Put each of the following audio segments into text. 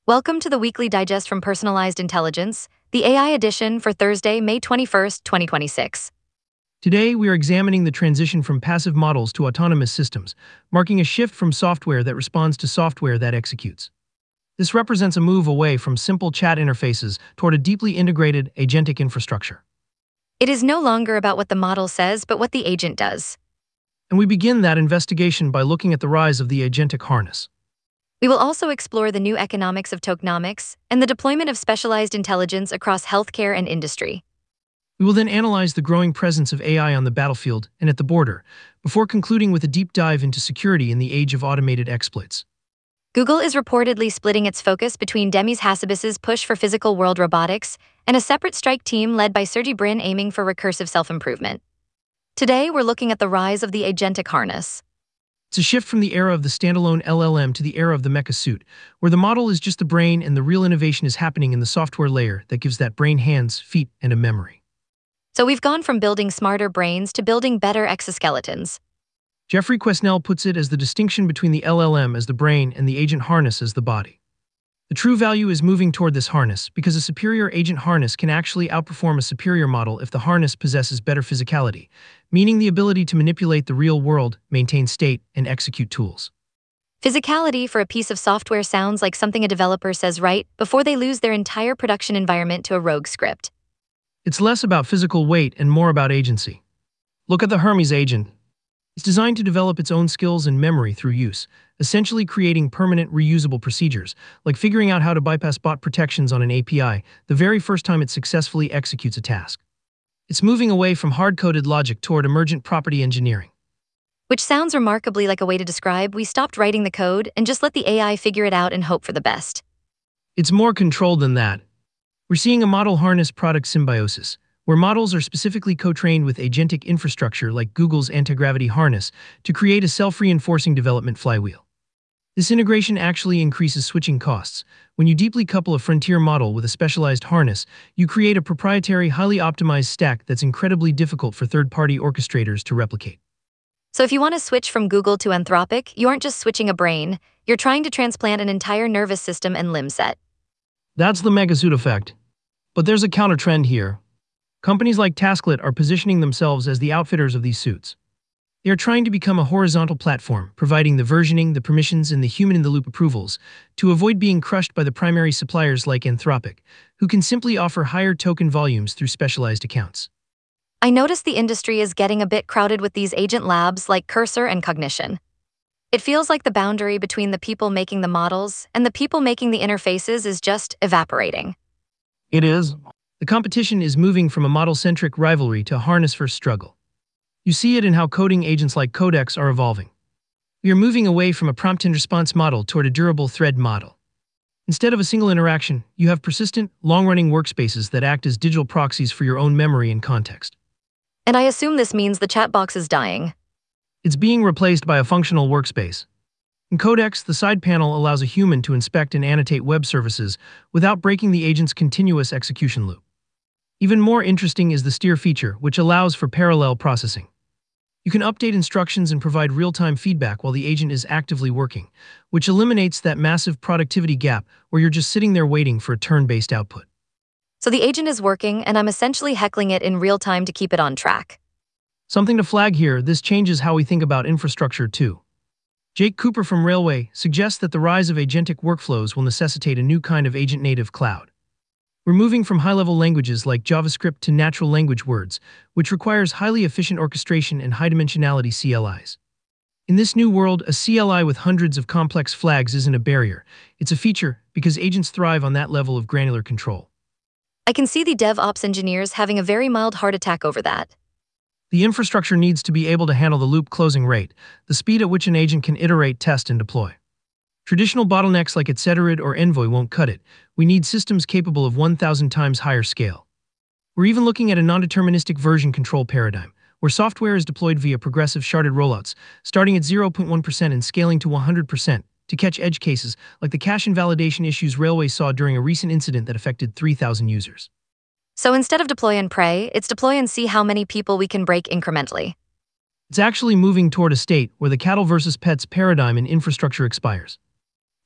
Welcome to the weekly digest from Personalized Intelligence, the AI edition for Thursday, May 21st, 2026. Today, we are examining the transition from passive models to autonomous systems, marking a shift from software that responds to software that executes. This represents a move away from simple chat interfaces toward a deeply integrated, agentic infrastructure. It is no longer about what the model says, but what the agent does. And we begin that investigation by looking at the rise of the agentic harness. We will also explore the new economics of tokenomics and the deployment of specialized intelligence across healthcare and industry. We will then analyze the growing presence of AI on the battlefield and at the border, before concluding with a deep dive into security in the age of automated exploits. Google is reportedly splitting its focus between Demis Hassabis's push for physical world robotics and a separate strike team led by Sergey Brin aiming for recursive self-improvement. Today, we're looking at the rise of the agentic harness. It's a shift from the era of the standalone LLM to the era of the mecha suit, where the model is just the brain and the real innovation is happening in the software layer that gives that brain hands, feet, and a memory. So we've gone from building smarter brains to building better exoskeletons. Jeffrey Quesnel puts it as the distinction between the LLM as the brain and the agent harness as the body. The true value is moving toward this harness because a superior agent harness can actually outperform a superior model if the harness possesses better physicality, meaning the ability to manipulate the real world, maintain state, and execute tools. Physicality for a piece of software sounds like something a developer says right before they lose their entire production environment to a rogue script. It's less about physical weight and more about agency. Look at the Hermes agent. It's designed to develop its own skills and memory through use, essentially creating permanent, reusable procedures, like figuring out how to bypass bot protections on an API the very first time it successfully executes a task. It's moving away from hard-coded logic toward emergent property engineering. Which sounds remarkably like a way to describe we stopped writing the code and just let the AI figure it out and hope for the best. It's more controlled than that. We're seeing a model harness product symbiosis, where models are specifically co-trained with agentic infrastructure like Google's anti-gravity harness to create a self-reinforcing development flywheel. This integration actually increases switching costs. When you deeply couple a frontier model with a specialized harness, you create a proprietary, highly optimized stack that's incredibly difficult for third-party orchestrators to replicate. So if you want to switch from Google to Anthropic, you aren't just switching a brain, you're trying to transplant an entire nervous system and limb set. That's the megasuit effect. But there's a counter-trend here. Companies like Tasklet are positioning themselves as the outfitters of these suits. They are trying to become a horizontal platform, providing the versioning, the permissions, and the human-in-the-loop approvals to avoid being crushed by the primary suppliers like Anthropic, who can simply offer higher token volumes through specialized accounts. I noticed the industry is getting a bit crowded with these agent labs like Cursor and Cognition. It feels like the boundary between the people making the models and the people making the interfaces is just evaporating. It is. The competition is moving from a model-centric rivalry to a harness-first struggle. You see it in how coding agents like Codex are evolving. We are moving away from a prompt and response model toward a durable thread model. Instead of a single interaction, you have persistent, long-running workspaces that act as digital proxies for your own memory and context. And I assume this means the chat box is dying. It's being replaced by a functional workspace. In Codex, the side panel allows a human to inspect and annotate web services without breaking the agent's continuous execution loop. Even more interesting is the steer feature, which allows for parallel processing. You can update instructions and provide real-time feedback while the agent is actively working, which eliminates that massive productivity gap where you're just sitting there waiting for a turn-based output. So the agent is working, and I'm essentially heckling it in real time to keep it on track. Something to flag here, this changes how we think about infrastructure too. Jake Cooper from Railway suggests that the rise of agentic workflows will necessitate a new kind of agent-native cloud. We're moving from high-level languages like JavaScript to natural language words, which requires highly efficient orchestration and high-dimensionality CLIs. In this new world, a CLI with hundreds of complex flags isn't a barrier. It's a feature because agents thrive on that level of granular control. I can see the DevOps engineers having a very mild heart attack over that. The infrastructure needs to be able to handle the loop closing rate, the speed at which an agent can iterate, test, and deploy. Traditional bottlenecks like Etcetera or Envoy won't cut it. We need systems capable of 1,000 times higher scale. We're even looking at a non-deterministic version control paradigm, where software is deployed via progressive sharded rollouts, starting at 0.1% and scaling to 100%, to catch edge cases like the cache invalidation issues Railway saw during a recent incident that affected 3,000 users. So instead of deploy and pray, it's deploy and see how many people we can break incrementally. It's actually moving toward a state where the cattle versus pets paradigm in infrastructure expires.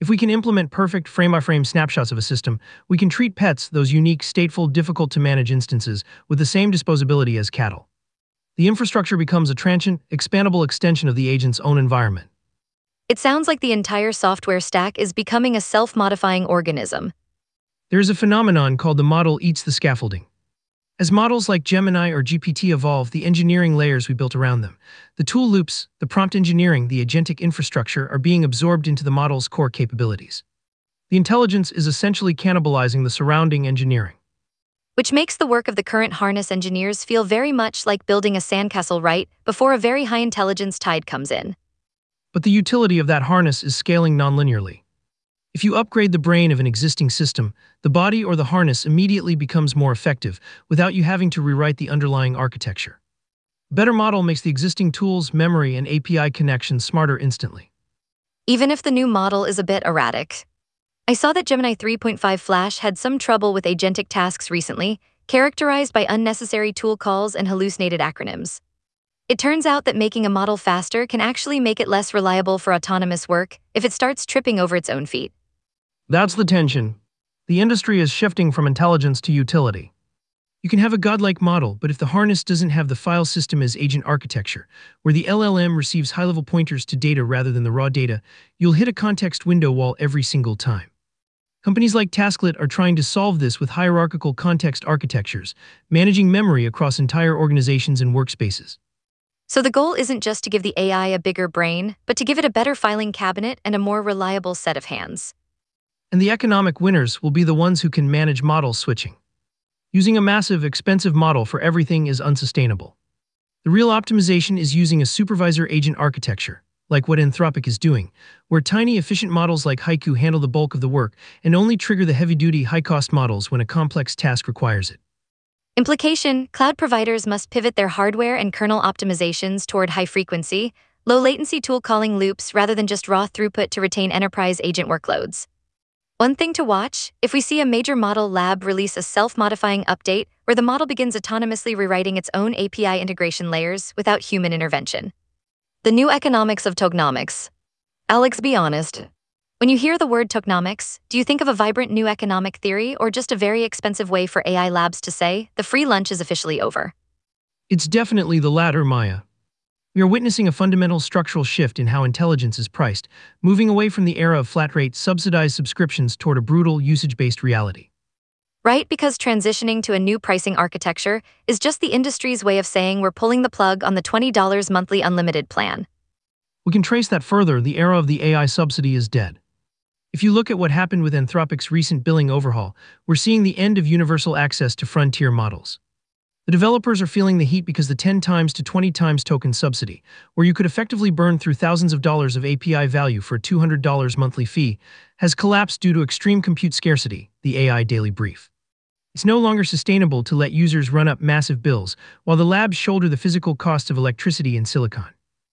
If we can implement perfect frame-by-frame snapshots of a system, we can treat pets, those unique, stateful, difficult-to-manage instances, with the same disposability as cattle. The infrastructure becomes a transient, expandable extension of the agent's own environment. It sounds like the entire software stack is becoming a self-modifying organism. There is a phenomenon called the model eats the scaffolding. As models like Gemini or GPT evolve, the engineering layers we built around them, the tool loops, the prompt engineering, the agentic infrastructure are being absorbed into the model's core capabilities. The intelligence is essentially cannibalizing the surrounding engineering. Which makes the work of the current harness engineers feel very much like building a sandcastle right before a very high intelligence tide comes in. But the utility of that harness is scaling nonlinearly. If you upgrade the brain of an existing system, the body or the harness immediately becomes more effective without you having to rewrite the underlying architecture. A better model makes the existing tools, memory, and API connections smarter instantly. Even if the new model is a bit erratic. I saw that Gemini 3.5 Flash had some trouble with agentic tasks recently, characterized by unnecessary tool calls and hallucinated acronyms. It turns out that making a model faster can actually make it less reliable for autonomous work if it starts tripping over its own feet. That's the tension. The industry is shifting from intelligence to utility. You can have a godlike model, but if the harness doesn't have the file system as agent architecture, where the LLM receives high-level pointers to data rather than the raw data, you'll hit a context window wall every single time. Companies like Tasklet are trying to solve this with hierarchical context architectures, managing memory across entire organizations and workspaces. So the goal isn't just to give the AI a bigger brain, but to give it a better filing cabinet and a more reliable set of hands. And the economic winners will be the ones who can manage model switching. Using a massive, expensive model for everything is unsustainable. The real optimization is using a supervisor agent architecture, like what Anthropic is doing, where tiny, efficient models like Haiku handle the bulk of the work and only trigger the heavy-duty, high-cost models when a complex task requires it. Implication: cloud providers must pivot their hardware and kernel optimizations toward high-frequency, low-latency tool calling loops rather than just raw throughput to retain enterprise agent workloads. One thing to watch: if we see a major model lab release a self-modifying update where the model begins autonomously rewriting its own API integration layers without human intervention. The new economics of tokenomics. Alex, be honest. When you hear the word tokenomics, do you think of a vibrant new economic theory or just a very expensive way for AI labs to say, the free lunch is officially over? It's definitely the latter, Maya. We are witnessing a fundamental structural shift in how intelligence is priced, moving away from the era of flat-rate, subsidized subscriptions toward a brutal, usage-based reality. Right, because transitioning to a new pricing architecture is just the industry's way of saying we're pulling the plug on the $20 monthly unlimited plan. We can trace that further. The era of the AI subsidy is dead. If you look at what happened with Anthropic's recent billing overhaul, we're seeing the end of universal access to frontier models. The developers are feeling the heat because the 10 times to 20 times token subsidy, where you could effectively burn through thousands of dollars of API value for a $200 monthly fee, has collapsed due to extreme compute scarcity, the AI Daily Brief. It's no longer sustainable to let users run up massive bills, while the labs shoulder the physical cost of electricity and silicon.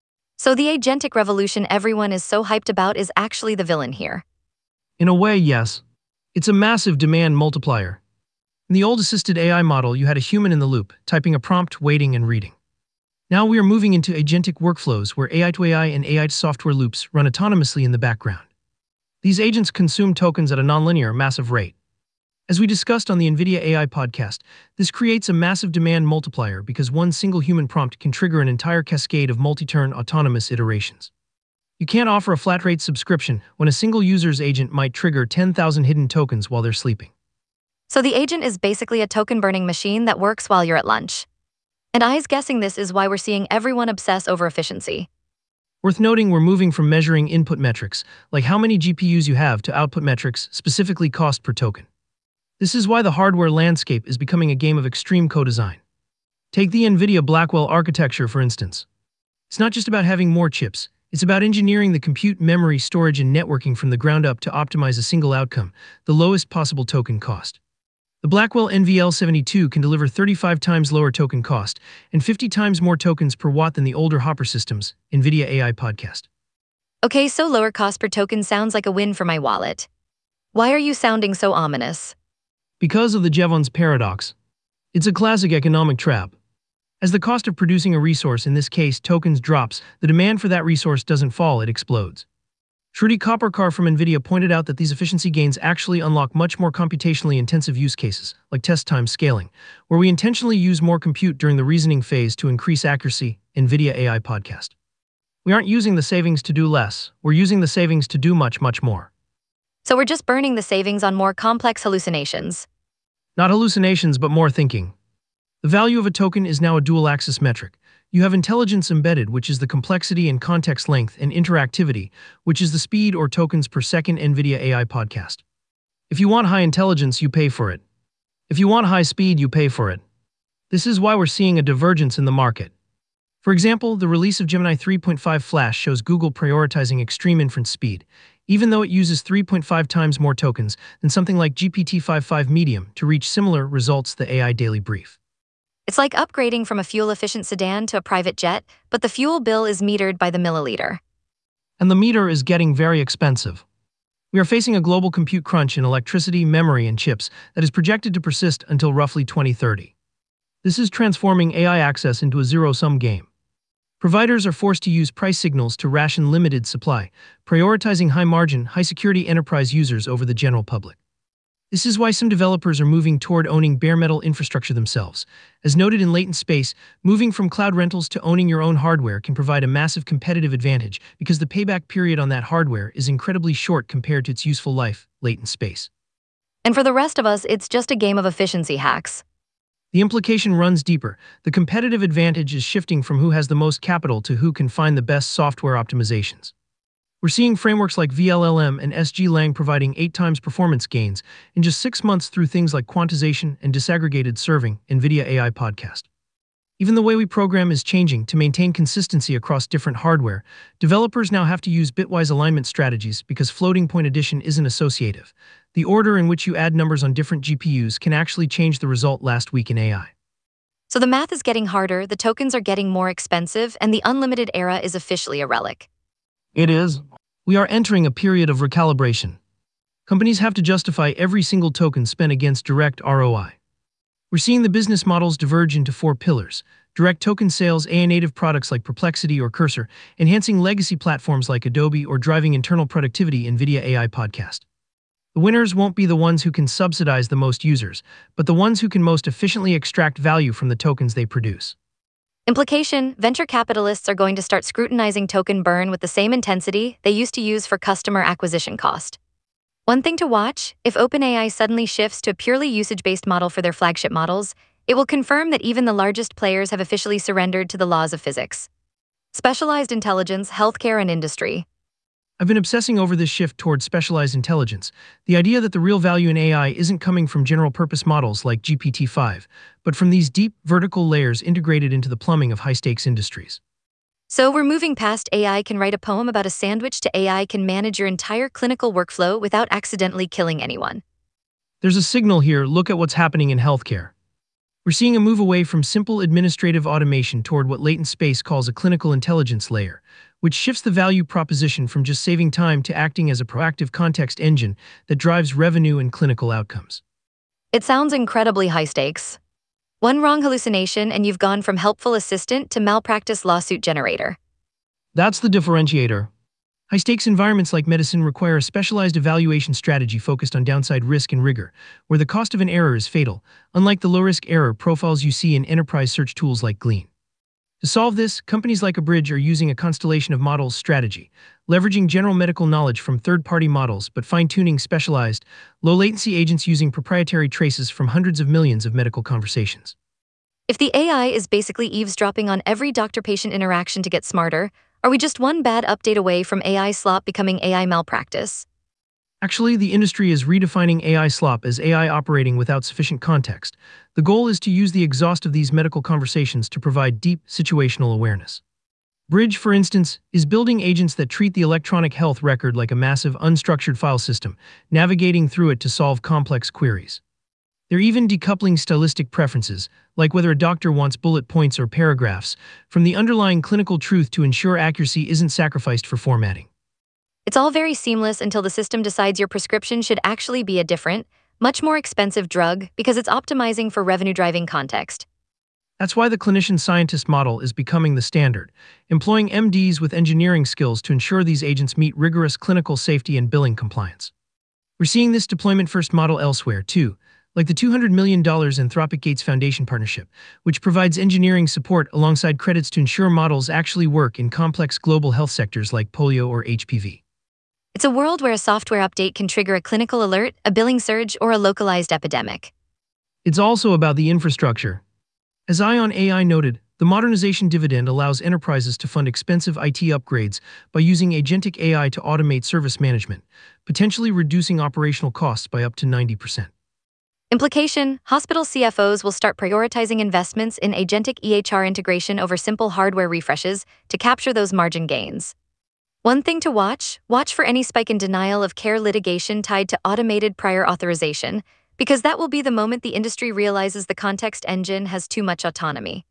So the agentic revolution everyone is so hyped about is actually the villain here. In a way, yes. It's a massive demand multiplier. In the old assisted AI model, you had a human in the loop, typing a prompt, waiting, and reading. Now we are moving into agentic workflows where AI to AI and AI to software loops run autonomously in the background. These agents consume tokens at a nonlinear, massive rate. As we discussed on the NVIDIA AI podcast, this creates a massive demand multiplier because one single human prompt can trigger an entire cascade of multi-turn autonomous iterations. You can't offer a flat-rate subscription when a single user's agent might trigger 10,000 hidden tokens while they're sleeping. So the agent is basically a token-burning machine that works while you're at lunch. And I's guessing this is why we're seeing everyone obsess over efficiency. Worth noting, we're moving from measuring input metrics, like how many GPUs you have, to output metrics, specifically cost per token. This is why the hardware landscape is becoming a game of extreme co-design. Take the NVIDIA Blackwell architecture, for instance. It's not just about having more chips, it's about engineering the compute, memory, storage, and networking from the ground up to optimize a single outcome, the lowest possible token cost. The Blackwell NVL72 can deliver 35 times lower token cost and 50 times more tokens per watt than the older Hopper systems, NVIDIA AI podcast. Okay, so lower cost per token sounds like a win for my wallet. Why are you sounding so ominous? Because of the Jevons paradox. It's a classic economic trap. As the cost of producing a resource, in this case tokens, drops, the demand for that resource doesn't fall, it explodes. Shruti Kaparkar from NVIDIA pointed out that these efficiency gains actually unlock much more computationally intensive use cases, like test time scaling, where we intentionally use more compute during the reasoning phase to increase accuracy. NVIDIA AI podcast. We aren't using the savings to do less, we're using the savings to do much, much more. So we're just burning the savings on more complex hallucinations. Not hallucinations, but more thinking. The value of a token is now a dual-axis metric. You have intelligence embedded, which is the complexity and context length, and interactivity, which is the speed or tokens per second. NVIDIA AI podcast. If you want high intelligence, you pay for it. If you want high speed, you pay for it. This is why we're seeing a divergence in the market. For example, the release of Gemini 3.5 Flash shows Google prioritizing extreme inference speed, even though it uses 3.5 times more tokens than something like GPT-5.5 Medium to reach similar results. The AI Daily Brief. It's like upgrading from a fuel-efficient sedan to a private jet, but the fuel bill is metered by the milliliter. And the meter is getting very expensive. We are facing a global compute crunch in electricity, memory, and chips that is projected to persist until roughly 2030. This is transforming AI access into a zero-sum game. Providers are forced to use price signals to ration limited supply, prioritizing high-margin, high-security enterprise users over the general public. This is why some developers are moving toward owning bare metal infrastructure themselves. As noted in Latent Space, moving from cloud rentals to owning your own hardware can provide a massive competitive advantage because the payback period on that hardware is incredibly short compared to its useful life. Latent Space. And for the rest of us, it's just a game of efficiency hacks. The implication runs deeper. The competitive advantage is shifting from who has the most capital to who can find the best software optimizations. We're seeing frameworks like VLLM and SGLang providing 8 times performance gains in just 6 months through things like quantization and disaggregated serving. NVIDIA AI podcast. Even the way we program is changing. To maintain consistency across different hardware, developers now have to use bitwise alignment strategies because floating point addition isn't associative. The order in which you add numbers on different GPUs can actually change the result. Last week in AI. So the math is getting harder, the tokens are getting more expensive, and the unlimited era is officially a relic. It is. We are entering a period of recalibration. Companies have to justify every single token spent against direct ROI. We're seeing the business models diverge into 4 pillars: direct token sales, AI-native products like Perplexity or Cursor, enhancing legacy platforms like Adobe, or driving internal productivity. NVIDIA AI podcast. The winners won't be the ones who can subsidize the most users, but the ones who can most efficiently extract value from the tokens they produce. Implication: venture capitalists are going to start scrutinizing token burn with the same intensity they used to use for customer acquisition cost. One thing to watch: if OpenAI suddenly shifts to a purely usage-based model for their flagship models, it will confirm that even the largest players have officially surrendered to the laws of physics. Specialized intelligence, healthcare, and industry. I've been obsessing over this shift towards specialized intelligence, the idea that the real value in AI isn't coming from general-purpose models like GPT-5, but from these deep, vertical layers integrated into the plumbing of high-stakes industries. So we're moving past AI can write a poem about a sandwich to AI can manage your entire clinical workflow without accidentally killing anyone. There's a signal here. Look at what's happening in healthcare. We're seeing a move away from simple administrative automation toward what Latent Space calls a clinical intelligence layer, which shifts the value proposition from just saving time to acting as a proactive context engine that drives revenue and clinical outcomes. It sounds incredibly high stakes. One wrong hallucination and you've gone from helpful assistant to malpractice lawsuit generator. That's the differentiator. High-stakes environments like medicine require a specialized evaluation strategy focused on downside risk and rigor, where the cost of an error is fatal, unlike the low-risk error profiles you see in enterprise search tools like Glean. To solve this, companies like Abridge are using a constellation of models strategy, leveraging general medical knowledge from third-party models but fine-tuning specialized, low-latency agents using proprietary traces from hundreds of millions of medical conversations. If the AI is basically eavesdropping on every doctor-patient interaction to get smarter, are we just one bad update away from AI slop becoming AI malpractice? Actually, the industry is redefining AI slop as AI operating without sufficient context. The goal is to use the exhaust of these medical conversations to provide deep situational awareness. Bridge, for instance, is building agents that treat the electronic health record like a massive unstructured file system, navigating through it to solve complex queries. They're even decoupling stylistic preferences, like whether a doctor wants bullet points or paragraphs, from the underlying clinical truth to ensure accuracy isn't sacrificed for formatting. It's all very seamless until the system decides your prescription should actually be a different, much more expensive drug because it's optimizing for revenue-driving context. That's why the clinician-scientist model is becoming the standard, employing MDs with engineering skills to ensure these agents meet rigorous clinical safety and billing compliance. We're seeing this deployment-first model elsewhere, too, like the $200 million Anthropic Gates Foundation partnership, which provides engineering support alongside credits to ensure models actually work in complex global health sectors like polio or HPV. It's a world where a software update can trigger a clinical alert, a billing surge, or a localized epidemic. It's also about the infrastructure. As Ion AI noted, the modernization dividend allows enterprises to fund expensive IT upgrades by using agentic AI to automate service management, potentially reducing operational costs by up to 90%. Implication: hospital CFOs will start prioritizing investments in agentic EHR integration over simple hardware refreshes to capture those margin gains. One thing to watch for any spike in denial of care litigation tied to automated prior authorization, because that will be the moment the industry realizes the context engine has too much autonomy.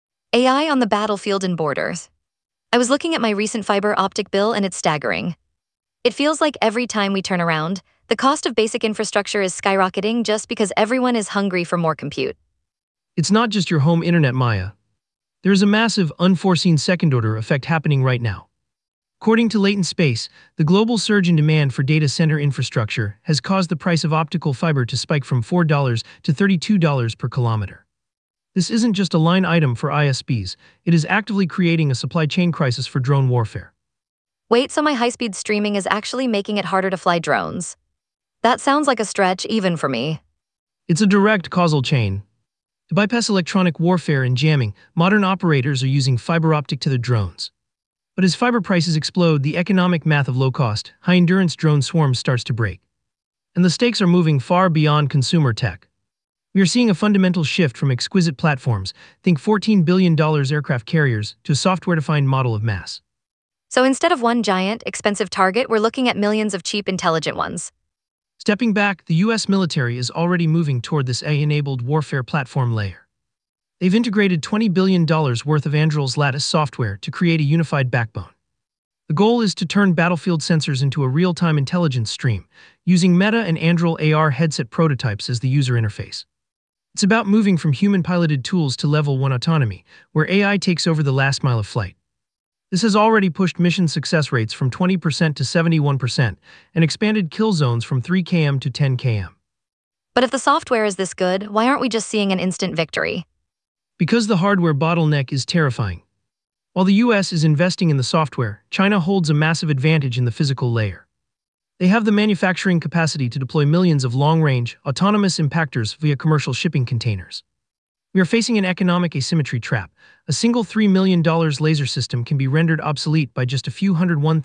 AI on the battlefield and borders. I was looking at my recent fiber optic bill and it's staggering. It feels like every time we turn around, the cost of basic infrastructure is skyrocketing just because everyone is hungry for more compute. It's not just your home internet, Maya. There's a massive, unforeseen second-order effect happening right now. According to Latent Space, the global surge in demand for data center infrastructure has caused the price of optical fiber to spike from $4 to $32 per kilometer. This isn't just a line item for ISPs, it is actively creating a supply chain crisis for drone warfare. Wait, so my high-speed streaming is actually making it harder to fly drones? That sounds like a stretch even for me. It's a direct causal chain. To bypass electronic warfare and jamming, modern operators are using fiber optic to their drones. But as fiber prices explode, the economic math of low-cost, high-endurance drone swarms starts to break. And the stakes are moving far beyond consumer tech. We are seeing a fundamental shift from exquisite platforms, think $14 billion aircraft carriers, to a software-defined model of mass. So instead of one giant, expensive target, we're looking at millions of cheap, intelligent ones. Stepping back, the US military is already moving toward this AI-enabled warfare platform layer. They've integrated $20 billion worth of Anduril's Lattice software to create a unified backbone. The goal is to turn battlefield sensors into a real-time intelligence stream, using Meta and Anduril AR headset prototypes as the user interface. It's about moving from human-piloted tools to Level 1 autonomy, where AI takes over the last mile of flight. This has already pushed mission success rates from 20% to 71% and expanded kill zones from 3 km to 10 km. But if the software is this good, why aren't we just seeing an instant victory? Because the hardware bottleneck is terrifying. While the US is investing in the software, China holds a massive advantage in the physical layer. They have the manufacturing capacity to deploy millions of long-range, autonomous impactors via commercial shipping containers. We are facing an economic asymmetry trap. A single $3 million laser system can be rendered obsolete by just a few $101,000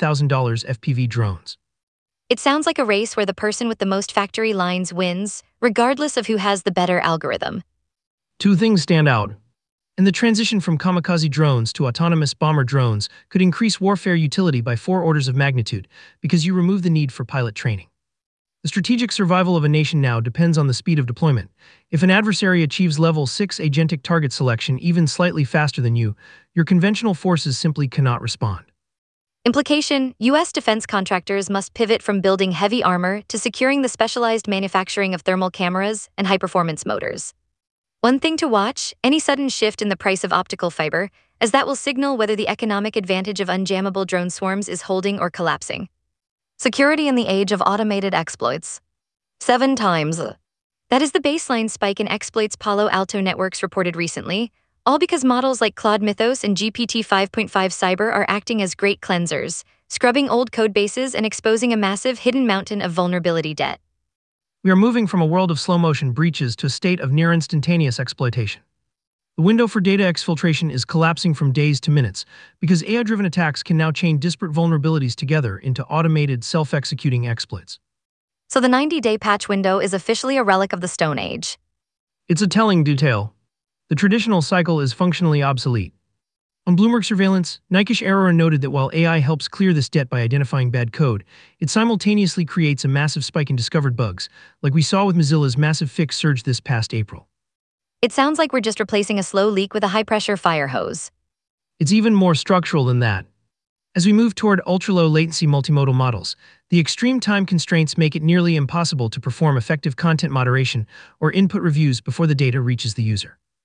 FPV drones. It sounds like a race where the person with the most factory lines wins, regardless of who has the better algorithm. Two things stand out. And the transition from kamikaze drones to autonomous bomber drones could increase warfare utility by 4 orders of magnitude because you remove the need for pilot training. The strategic survival of a nation now depends on the speed of deployment. If an adversary achieves level 6 agentic target selection even slightly faster than you, your conventional forces simply cannot respond. Implication: US defense contractors must pivot from building heavy armor to securing the specialized manufacturing of thermal cameras and high-performance motors. One thing to watch: any sudden shift in the price of optical fiber, as that will signal whether the economic advantage of unjammable drone swarms is holding or collapsing. Security in the age of automated exploits. 7 times. That is the baseline spike in exploits Palo Alto Networks reported recently, all because models like Claude Mythos and GPT 5.5 Cyber are acting as great cleansers, scrubbing old codebases and exposing a massive hidden mountain of vulnerability debt. We are moving from a world of slow-motion breaches to a state of near-instantaneous exploitation. The window for data exfiltration is collapsing from days to minutes because AI-driven attacks can now chain disparate vulnerabilities together into automated, self-executing exploits. So the 90-day patch window is officially a relic of the Stone Age. It's a telling detail. The traditional cycle is functionally obsolete. On Bloomberg Surveillance, Nikesh Arora noted that while AI helps clear this debt by identifying bad code, it simultaneously creates a massive spike in discovered bugs, like we saw with Mozilla's massive fix surge this past April. It sounds like we're just replacing a slow leak with a high-pressure fire hose. It's even more structural than that. As we move toward ultra-low latency multimodal models, the extreme time constraints make it nearly impossible to perform effective content moderation or input reviews before the data reaches the user.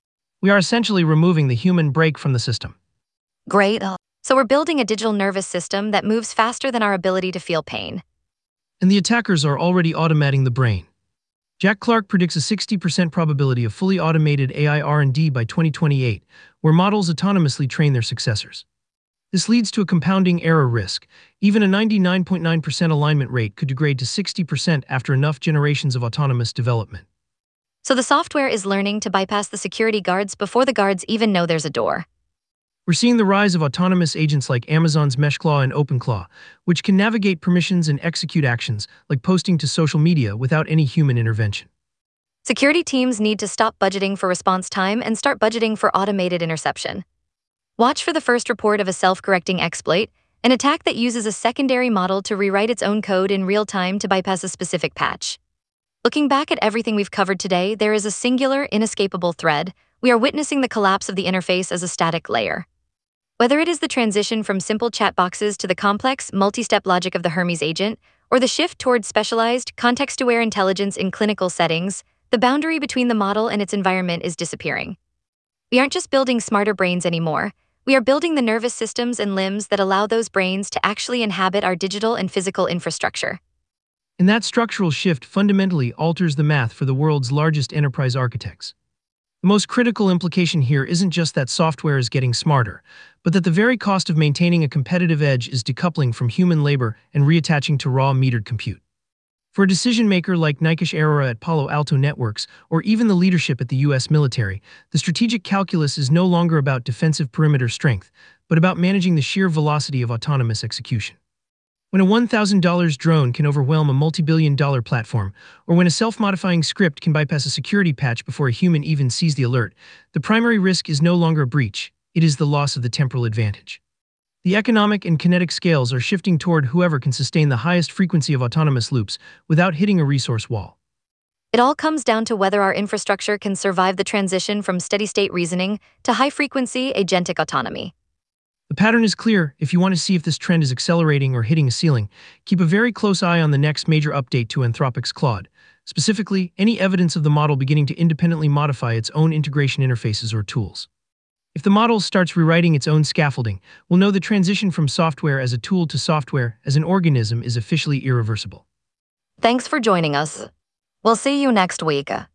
We are essentially removing the human brake from the system. Great. So we're building a digital nervous system that moves faster than our ability to feel pain. And the attackers are already automating the brain. Jack Clark predicts a 60% probability of fully automated AI R&D by 2028, where models autonomously train their successors. This leads to a compounding error risk. Even a 99.9% alignment rate could degrade to 60% after enough generations of autonomous development. So the software is learning to bypass the security guards before the guards even know there's a door. We're seeing the rise of autonomous agents like Amazon's Meshclaw and OpenClaw, which can navigate permissions and execute actions, like posting to social media, without any human intervention. Security teams need to stop budgeting for response time and start budgeting for automated interception. Watch for the first report of a self-correcting exploit, an attack that uses a secondary model to rewrite its own code in real time to bypass a specific patch. Looking back at everything we've covered today, there is a singular, inescapable thread. We are witnessing the collapse of the interface as a static layer. Whether it is the transition from simple chat boxes to the complex, multi-step logic of the Hermes agent, or the shift towards specialized, context-aware intelligence in clinical settings, the boundary between the model and its environment is disappearing. We aren't just building smarter brains anymore. We are building the nervous systems and limbs that allow those brains to actually inhabit our digital and physical infrastructure. And that structural shift fundamentally alters the math for the world's largest enterprise architects. The most critical implication here isn't just that software is getting smarter, but that the very cost of maintaining a competitive edge is decoupling from human labor and reattaching to raw metered compute. For a decision maker like Nikesh Arora at Palo Alto Networks, or even the leadership at the US military, the strategic calculus is no longer about defensive perimeter strength, but about managing the sheer velocity of autonomous execution. When a $1,000 drone can overwhelm a multi-billion-dollar platform, or when a self-modifying script can bypass a security patch before a human even sees the alert, the primary risk is no longer a breach, it is the loss of the temporal advantage. The economic and kinetic scales are shifting toward whoever can sustain the highest frequency of autonomous loops without hitting a resource wall. It all comes down to whether our infrastructure can survive the transition from steady-state reasoning to high-frequency agentic autonomy. The pattern is clear. If you want to see if this trend is accelerating or hitting a ceiling, keep a very close eye on the next major update to Anthropic's Claude, specifically any evidence of the model beginning to independently modify its own integration interfaces or tools. If the model starts rewriting its own scaffolding, we'll know the transition from software as a tool to software as an organism is officially irreversible. Thanks for joining us. We'll see you next week.